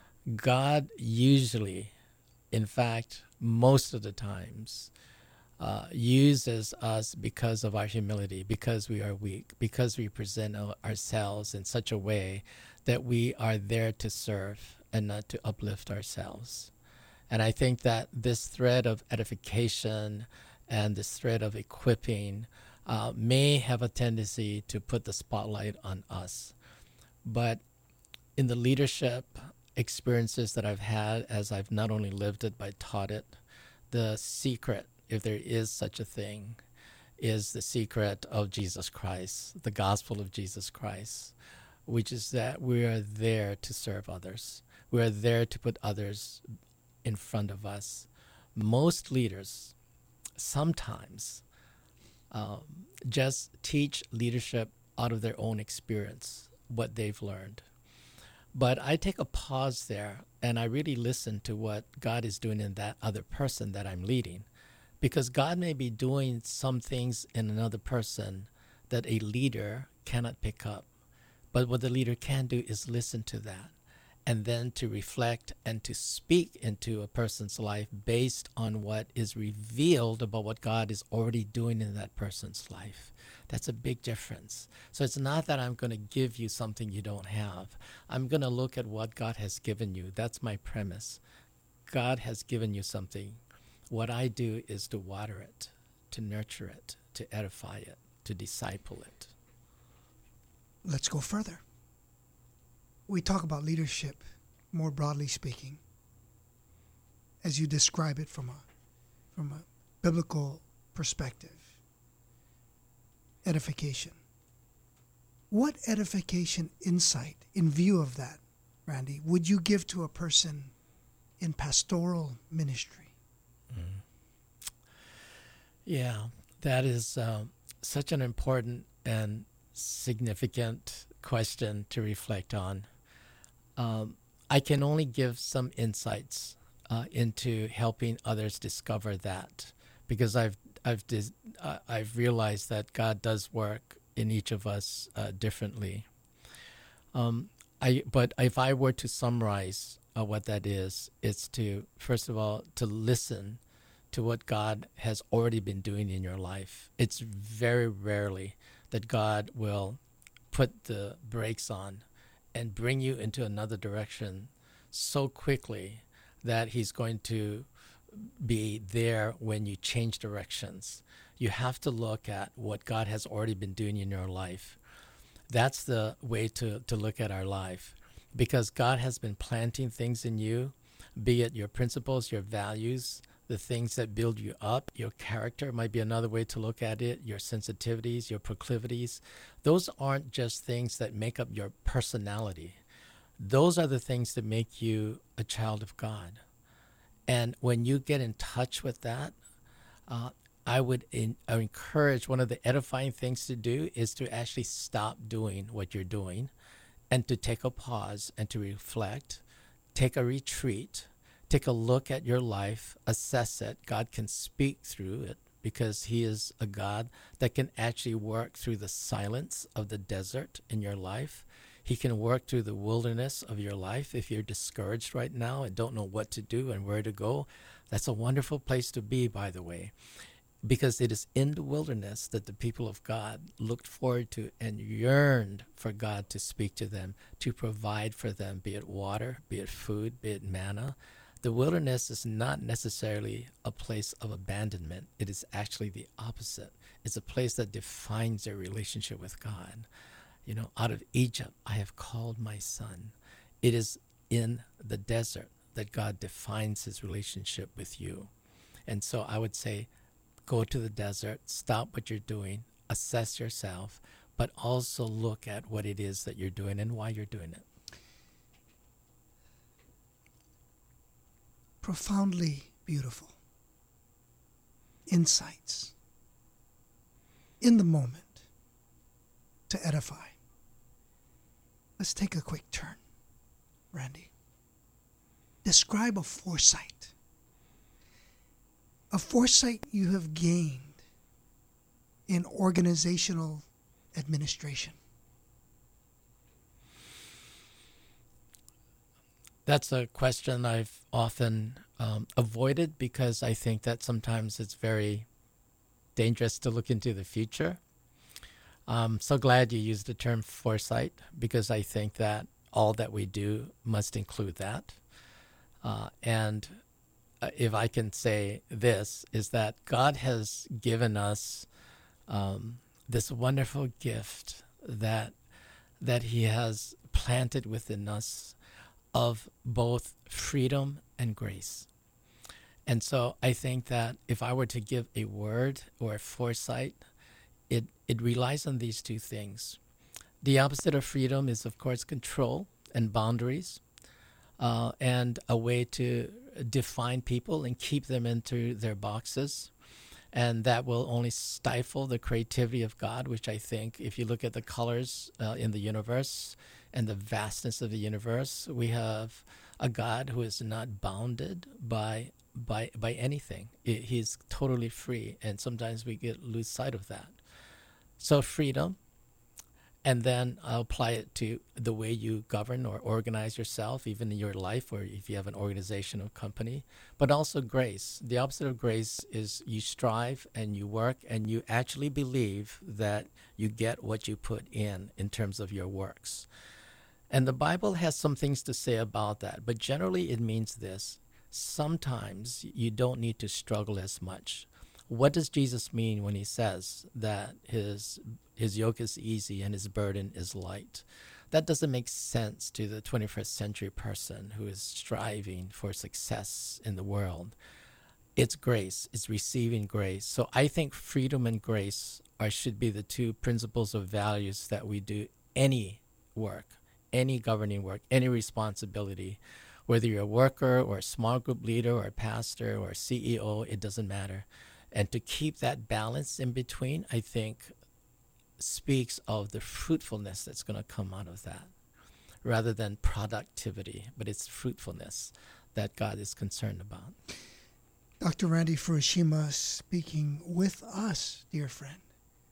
God usually, in fact, most of the times, uh, uses us because of our humility, because we are weak, because we present ourselves in such a way that we are there to serve and not to uplift ourselves. And I think that this thread of edification and this thread of equipping uh, may have a tendency to put the spotlight on us. But in the leadership experiences that I've had, as I've not only lived it but taught it, the secret, if there is such a thing, is the secret of Jesus Christ, the gospel of Jesus Christ, which is that we are there to serve others. We are there to put others in front of us. Most leaders sometimes um, just teach leadership out of their own experience, what they've learned. But I take a pause there and I really listen to what God is doing in that other person that I'm leading, because God may be doing some things in another person that a leader cannot pick up. But what the leader can do is listen to that, and then to reflect and to speak into a person's life based on what is revealed about what God is already doing in that person's life. That's a big difference. So it's not that I'm going to give you something you don't have. I'm going to look at what God has given you. That's my premise. God has given you something. What I do is to water it, to nurture it, to edify it, to disciple it. Let's go further. We talk about leadership, more broadly speaking, as you describe it from a from a biblical perspective. Edification. What edification insight, in view of that, Randy, would you give to a person in pastoral ministry? Mm. Yeah, that is uh, such an important and significant question to reflect on. Um, I can only give some insights uh, into helping others discover that, because I've I've dis- uh, I've realized that God does work in each of us uh, differently. Um, I but if I were to summarize uh, what that is, it's to first of all to listen to what God has already been doing in your life. It's very rarely that God will put the brakes on and bring you into another direction so quickly that he's going to be there when you change directions. You have to look at what God has already been doing in your life. That's the way to, to look at our life, because God has been planting things in you, be it your principles, your values, the things that build you up. Your character might be another way to look at it, your sensitivities, your proclivities. Those aren't just things that make up your personality. Those are the things that make you a child of God. And when you get in touch with that, uh, I would in, I would encourage, one of the edifying things to do is to actually stop doing what you're doing and to take a pause and to reflect, take a retreat, take a look at your life, assess it. God can speak through it because he is a God that can actually work through the silence of the desert in your life. He can work through the wilderness of your life. If you're discouraged right now and don't know what to do and where to go, that's a wonderful place to be, by the way, because it is in the wilderness that the people of God looked forward to and yearned for God to speak to them, to provide for them, be it water, be it food, be it manna. The wilderness is not necessarily a place of abandonment. It is actually the opposite. It's a place that defines their relationship with God. You know, out of Egypt, I have called my son. It is in the desert that God defines his relationship with you. And so I would say, go to the desert, stop what you're doing, assess yourself, but also look at what it is that you're doing and why you're doing it. Profoundly beautiful insights in the moment to edify. Let's take a quick turn. Randy, describe a foresight. A foresight you have gained in organizational administration. That's a question I've often um, avoided because I think that sometimes it's very dangerous to look into the future. I'm so glad you used the term foresight because I think that all that we do must include that. Uh, and uh, if I can say this, is that God has given us um, this wonderful gift that that he has planted within us of both freedom and grace. And so I think that if I were to give a word or a foresight, it, it relies on these two things. The opposite of freedom is, of course, control and boundaries, uh, and a way to define people and keep them into their boxes. And that will only stifle the creativity of God, which I think, if you look at the colors uh, in the universe and the vastness of the universe, we have a God who is not bounded by by by anything. It, he's totally free, and sometimes we get lose sight of that. So freedom, and then I'll apply it to the way you govern or organize yourself, even in your life, or if you have an organization or company, but also grace. The opposite of grace is you strive and you work and you actually believe that you get what you put in in terms of your works. And the Bible has some things to say about that, but generally it means this. Sometimes you don't need to struggle as much. What does Jesus mean when he says that his his yoke is easy and his burden is light? That doesn't make sense to the twenty-first century person who is striving for success in the world. It's grace. It's receiving grace. So I think freedom and grace are should be the two principles of values that we do any work, any governing work, any responsibility. Whether you're a worker or a small group leader or a pastor or a C E O, it doesn't matter. And to keep that balance in between, I think, speaks of the fruitfulness that's going to come out of that, rather than productivity, but it's fruitfulness that God is concerned about. Doctor Randy Furushima speaking with us, dear friend,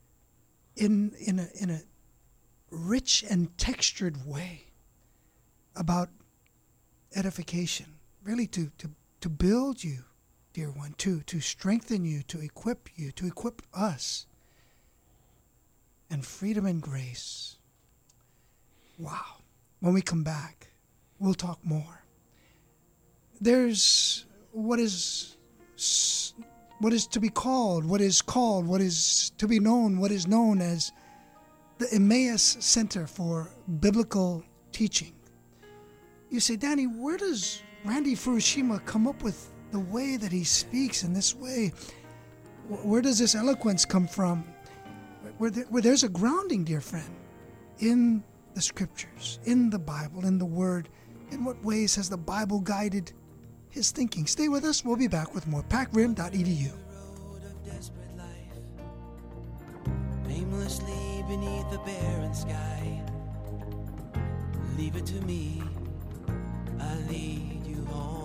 in in a in a rich and textured way about edification, really to, to, to build you, dear one, to, to strengthen you, to equip you, to equip us. And freedom and grace. Wow. When we come back, we'll talk more. There's what is what is to be called, what is called, what is to be known, what is known as the Emmaus Center for Biblical Teaching. You say, Danny, where does Randy Furushima come up with the way that he speaks in this way, where does this eloquence come from? Where, there, where there's a grounding, dear friend, in the scriptures, in the Bible, in the Word. In what ways has the Bible guided his thinking? Stay with us. We'll be back with more pac rim dot e d u. Aimlessly beneath the barren sky, leave it to me, I lead you home.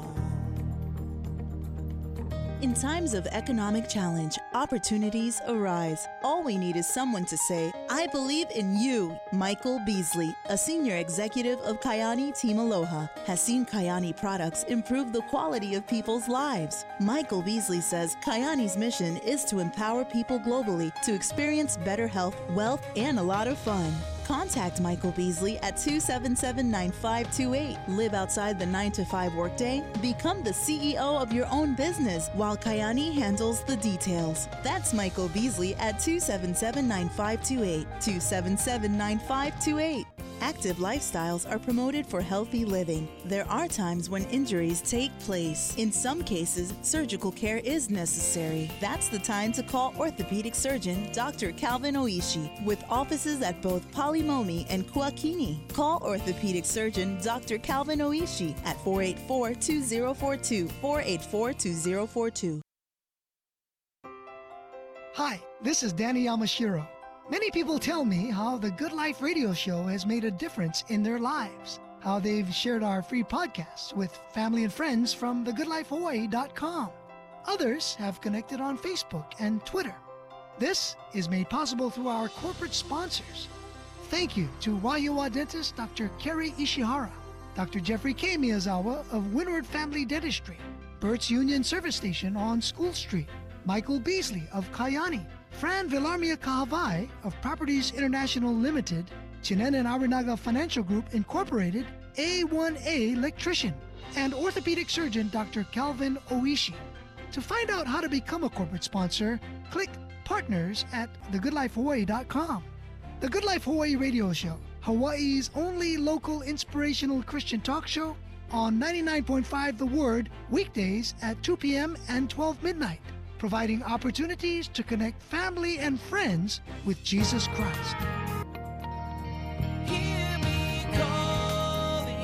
In times of economic challenge, opportunities arise. All we need is someone to say, I believe in you. Michael Beasley, a senior executive of Kyani Team Aloha, has seen Kyani products improve the quality of people's lives. Michael Beasley says Kyani's mission is to empower people globally to experience better health, wealth, and a lot of fun. Contact Michael Beasley at two seven seven, nine five two eight. Live outside the nine to five workday. Become the C E O of your own business while Kyani handles the details. That's Michael Beasley at two seven seven, nine five two eight. two seven seven, nine five two eight. Active lifestyles are promoted for healthy living. There are times when injuries take place. In some cases, surgical care is necessary. That's the time to call orthopedic surgeon Doctor Calvin Oishi, with offices at both Palimomi and Kuakini. Call orthopedic surgeon Doctor Calvin Oishi at four eight four, two zero four two, four eight four, two zero four two. Hi, this is Danny Yamashiro. Many people tell me how the Good Life radio show has made a difference in their lives, how they've shared our free podcasts with family and friends from the good life hawaii dot com. Others have connected on Facebook and Twitter. This is made possible through our corporate sponsors. Thank you to Waiua dentist Doctor Kerry Ishihara, Doctor Jeffrey K. Miyazawa of Windward Family Dentistry, Burt's Union Service Station on School Street, Michael Beasley of Kyani, Fran Villarmia Kahavai of Properties International Limited, Chinen and Arinaga Financial Group Incorporated, A one A Electrician, and orthopedic surgeon Doctor Calvin Oishi. To find out how to become a corporate sponsor, click Partners at the good life hawaii dot com. The Good Life Hawaii Radio Show, Hawaii's only local inspirational Christian talk show, on ninety-nine point five The Word, weekdays at two p.m. and twelve midnight. Providing opportunities to connect family and friends with Jesus Christ. Hear me calling,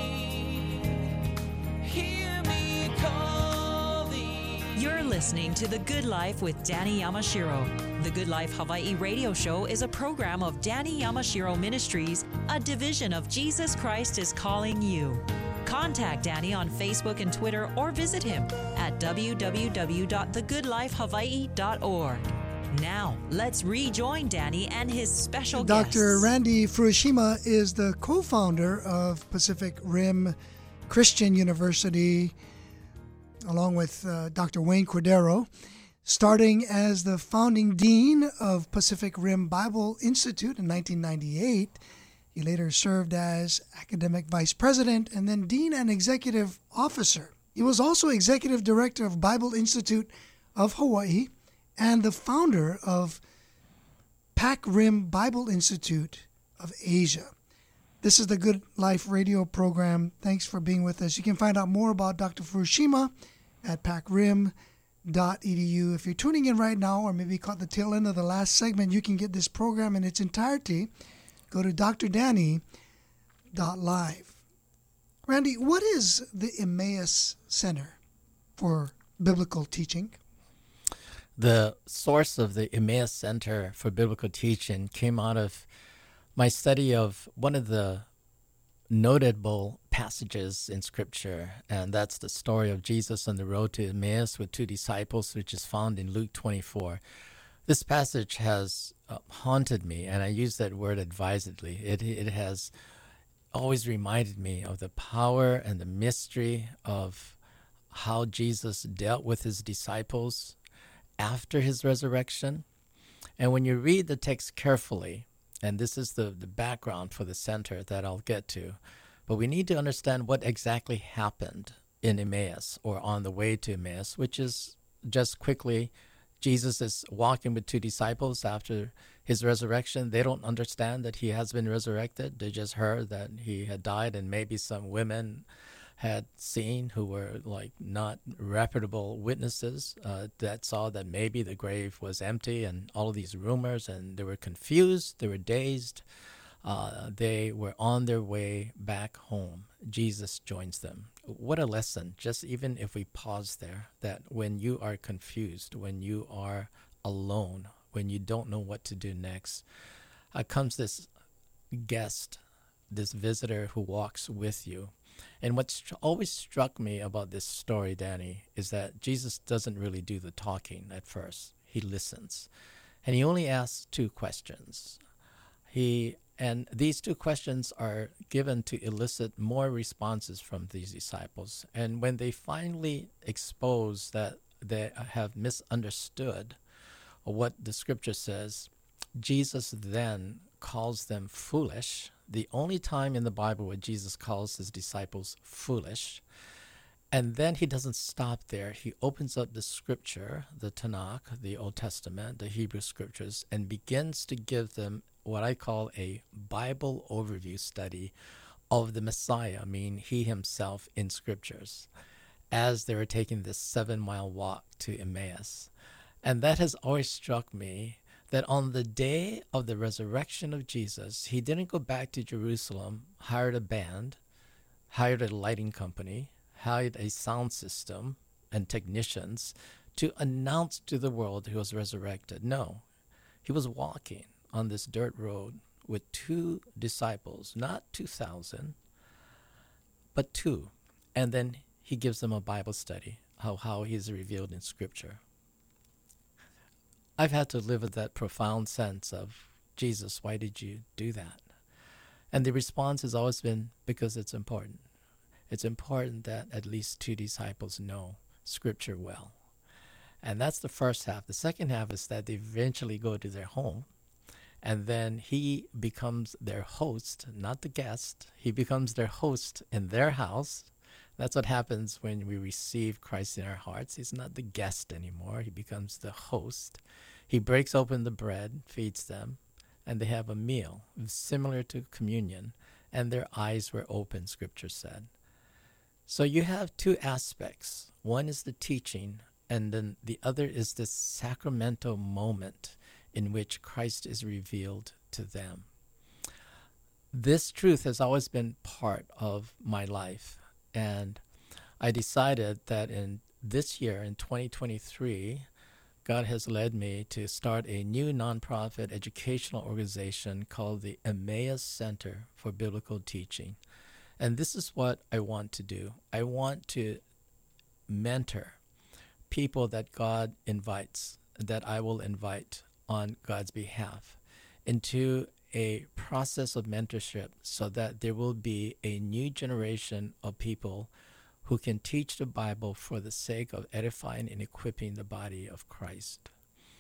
hear me calling. You're listening to The Good Life with Danny Yamashiro. The Good Life Hawaii Radio Show is a program of Danny Yamashiro Ministries, a division of Jesus Christ is Calling You. Contact Danny on Facebook and Twitter or visit him at w w w dot the good life hawaii dot org. Now, let's rejoin Danny and his special guest. Doctor Randy Furushima is the co-founder of Pacific Rim Christian University, along with uh, Doctor Wayne Cordero, starting as the founding dean of Pacific Rim Bible Institute in nineteen ninety-eight. He later served as academic vice president and then dean and executive officer. He was also executive director of Bible Institute of Hawaii and the founder of Pac Rim Bible Institute of Asia. This is the Good Life radio program. Thanks for being with us. You can find out more about Doctor Furushima at pac rim dot e d u. If you're tuning in right now or maybe caught the tail end of the last segment, you can get this program in its entirety. Go to d r danny dot live. Randy, what is the Emmaus Center for Biblical Teaching? The source of the Emmaus Center for Biblical Teaching came out of my study of one of the notable passages in Scripture, and that's the story of Jesus on the road to Emmaus with two disciples, which is found in Luke twenty-four. This passage has uh, haunted me, and I use that word advisedly. It it has always reminded me of the power and the mystery of how Jesus dealt with his disciples after his resurrection. And when you read the text carefully, and this is the, the background for the center that I'll get to, but we need to understand what exactly happened in Emmaus, or on the way to Emmaus, which is just quickly, Jesus is walking with two disciples after his resurrection. They don't understand that he has been resurrected. They just heard that he had died, and maybe some women had seen, who were like not reputable witnesses, uh, that saw that maybe the grave was empty and all of these rumors, and they were confused, they were dazed. Uh, they were on their way back home. Jesus joins them. What a lesson, just even if we pause there, that when you are confused, when you are alone, when you don't know what to do next, uh, comes this guest, this visitor who walks with you. And what's always struck me about this story, Danny, is that Jesus doesn't really do the talking at first. He listens. And he only asks two questions. He And these two questions are given to elicit more responses from these disciples. And when they finally expose that they have misunderstood what the scripture says, Jesus then calls them foolish. The only time in the Bible where Jesus calls his disciples foolish. And then he doesn't stop there. He opens up the scripture, the Tanakh, the Old Testament, the Hebrew scriptures, and begins to give them what I call a Bible overview study of the Messiah, I mean he himself in scriptures, as they were taking this seven-mile walk to Emmaus. And that has always struck me, that on the day of the resurrection of Jesus, he didn't go back to Jerusalem, hired a band, hired a lighting company, hired a sound system and technicians to announce to the world he was resurrected. No, he was walking on this dirt road with two disciples, not two thousand, but two. And then he gives them a Bible study, how, how he is revealed in Scripture. I've had to live with that profound sense of, Jesus, why did you do that? And the response has always been, because it's important. It's important that at least two disciples know Scripture well. And that's the first half. The second half is that they eventually go to their home, and then he becomes their host, not the guest. He becomes their host in their house. That's what happens when we receive Christ in our hearts. He's not the guest anymore. He becomes the host. He breaks open the bread, feeds them, and they have a meal similar to communion, and their eyes were open, Scripture said. So you have two aspects. One is the teaching, and then the other is this sacramental moment in which Christ is revealed to them. This truth has always been part of my life, and I decided that in this year, in twenty twenty-three, God has led me to start a new nonprofit educational organization called the Emmaus Center for Biblical Teaching. And this is what I want to do. I want to mentor people that God invites, that I will invite on God's behalf, into a process of mentorship so that there will be a new generation of people who can teach the Bible for the sake of edifying and equipping the body of Christ.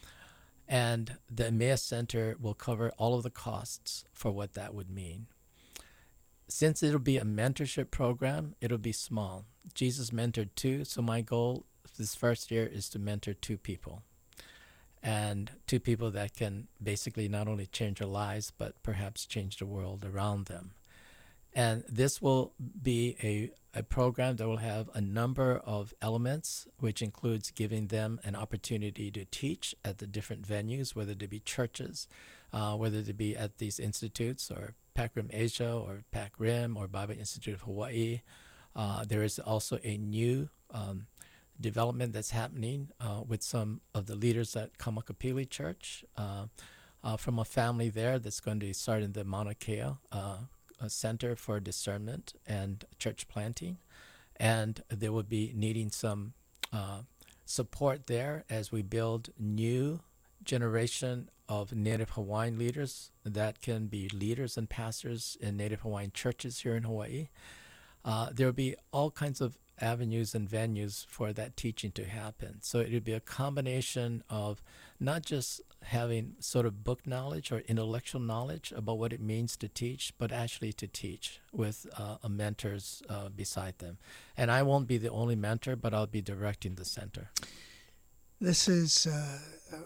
And the Emmaus Center will cover all of the costs for what that would mean. Since it'll be a mentorship program, it'll be small. Jesus mentored two, so my goal this first year is to mentor two people. And two people that can basically not only change their lives, but perhaps change the world around them. And this will be a, a program that will have a number of elements, which includes giving them an opportunity to teach at the different venues, whether they be churches, uh, whether they be at these institutes, or PAC-RIM Asia, or PAC-RIM, or Bible Institute of Hawaii. Uh, there is also a new um, development that's happening uh, with some of the leaders at Kamakapili Church, uh, uh, from a family there that's going to start in the Mauna Kea uh, a Center for Discernment and Church Planting. And they will be needing some uh, support there as we build new generation of Native Hawaiian leaders that can be leaders and pastors in Native Hawaiian churches here in Hawaii. Uh, there will be all kinds of avenues and venues for that teaching to happen. So it would be a combination of not just having sort of book knowledge or intellectual knowledge about what it means to teach, but actually to teach with uh, a mentors uh, beside them. And I won't be the only mentor, but I'll be directing the center. This is uh,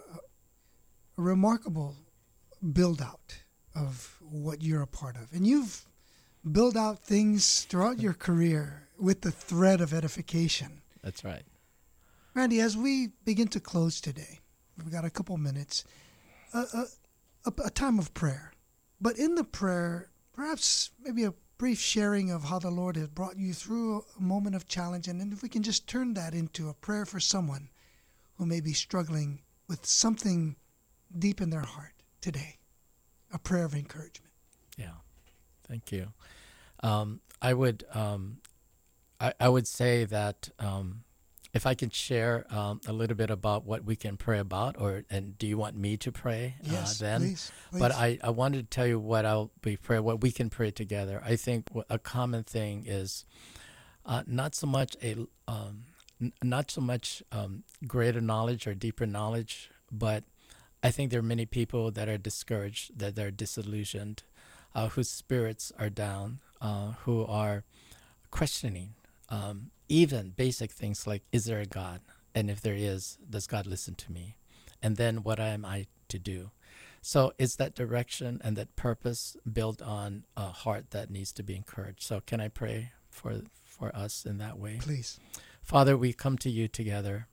a remarkable build-out of what you're a part of. And you've built out things throughout your career with the thread of edification. That's right. Randy, as we begin to close today, we've got a couple minutes, a, a, a, a time of prayer. But in the prayer, perhaps maybe a brief sharing of how the Lord has brought you through a moment of challenge. And then if we can just turn that into a prayer for someone who may be struggling with something deep in their heart today, a prayer of encouragement. Yeah, thank you. Um, I would um, I, I would say that um, if I can share um, a little bit about what we can pray about, or and do you want me to pray yes, uh, then? Please, please. But I, I wanted to tell you what I'll be pray, what we can pray together. I think a common thing is uh, not so much a um, n- not so much um, greater knowledge or deeper knowledge, but I think there are many people that are discouraged, that they're disillusioned, uh, whose spirits are down, uh, who are questioning um, even basic things like, is there a God? And if there is, does God listen to me? And then what am I to do? So it's that direction and that purpose built on a heart that needs to be encouraged. So can I pray for for us in that way? Please. Father, we come to you together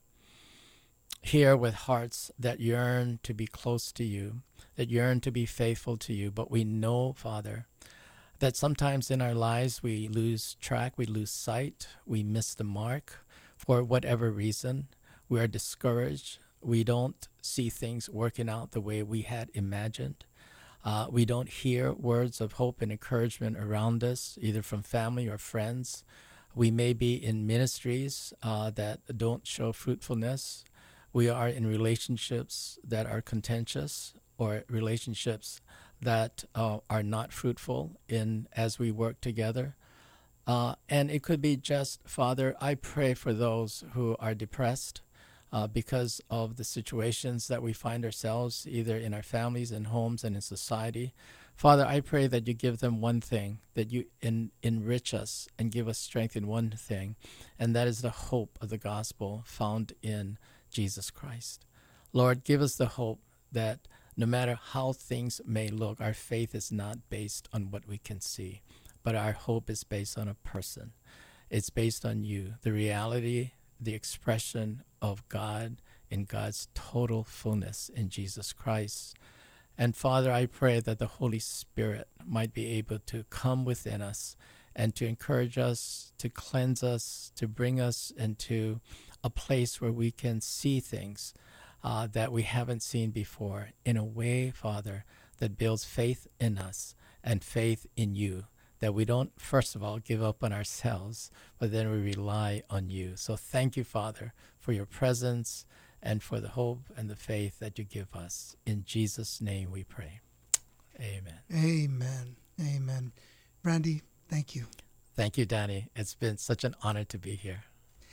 here with hearts that yearn to be close to you, that yearn to be faithful to you. But we know, Father, that sometimes in our lives we lose track, we lose sight, we miss the mark for whatever reason. We are discouraged. We don't see things working out the way we had imagined. Uh, we don't hear words of hope and encouragement around us, either from family or friends. We may be in ministries uh, that don't show fruitfulness. We are in relationships that are contentious, or relationships that uh, are not fruitful in as we work together. Uh, and it could be just, Father, I pray for those who are depressed uh, because of the situations that we find ourselves, either in our families and homes and in society. Father, I pray that you give them one thing, that you en- enrich us and give us strength in one thing, and that is the hope of the gospel found in Jesus Christ. Lord, give us the hope that no matter how things may look, our faith is not based on what we can see, but our hope is based on a person. It's based on you, the reality, the expression of God in God's total fullness in Jesus Christ. And Father, I pray that the Holy Spirit might be able to come within us and to encourage us, to cleanse us, to bring us into a place where we can see things uh, that we haven't seen before in a way, Father, that builds faith in us and faith in you, that we don't, first of all, give up on ourselves, but then we rely on you. So thank you, Father, for your presence and for the hope and the faith that you give us. In Jesus' name we pray. Amen. Amen. Amen. Randy, thank you. Thank you, Danny. It's been such an honor to be here.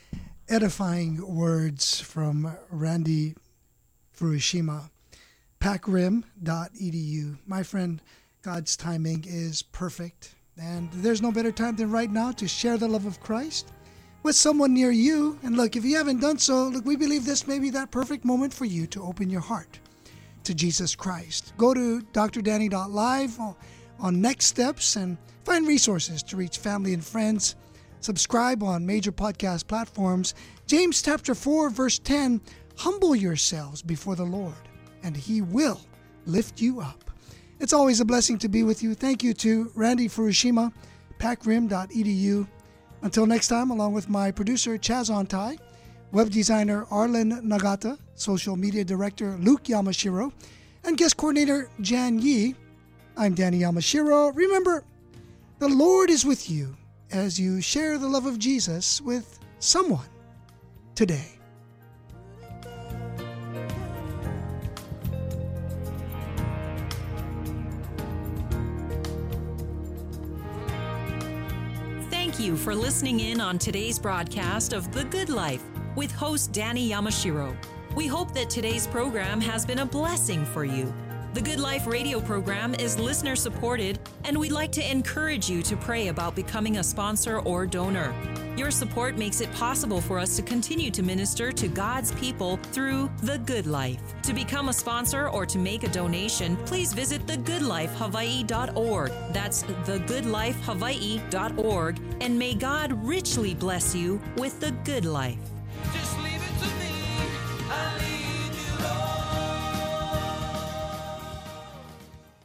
Edifying words from Randy Furushima, pac rim dot e d u. My friend, God's timing is perfect, and there's no better time than right now to share the love of Christ with someone near you. And look, if you haven't done so, look, we believe this may be that perfect moment for you to open your heart to Jesus Christ. Go to d r danny dot live on Next Steps and find resources to reach family and friends. Subscribe on major podcast platforms. James chapter four, verse ten, humble yourselves before the Lord, and he will lift you up. It's always a blessing to be with you. Thank you to Randy Furushima, pac rim dot e d u. Until next time, along with my producer, Chaz Ontai, web designer Arlen Nagata, social media director Luke Yamashiro, and guest coordinator Jan Yi, I'm Danny Yamashiro. Remember, the Lord is with you as you share the love of Jesus with someone today. Thank you for listening in on today's broadcast of The Good Life with host Danny Yamashiro. We hope that today's program has been a blessing for you. The Good Life radio program is listener supported, and we'd like to encourage you to pray about becoming a sponsor or donor. Your support makes it possible for us to continue to minister to God's people through The Good Life. To become a sponsor or to make a donation, please visit the good life hawaii dot org. That's the good life hawaii dot org, and may God richly bless you with the good life.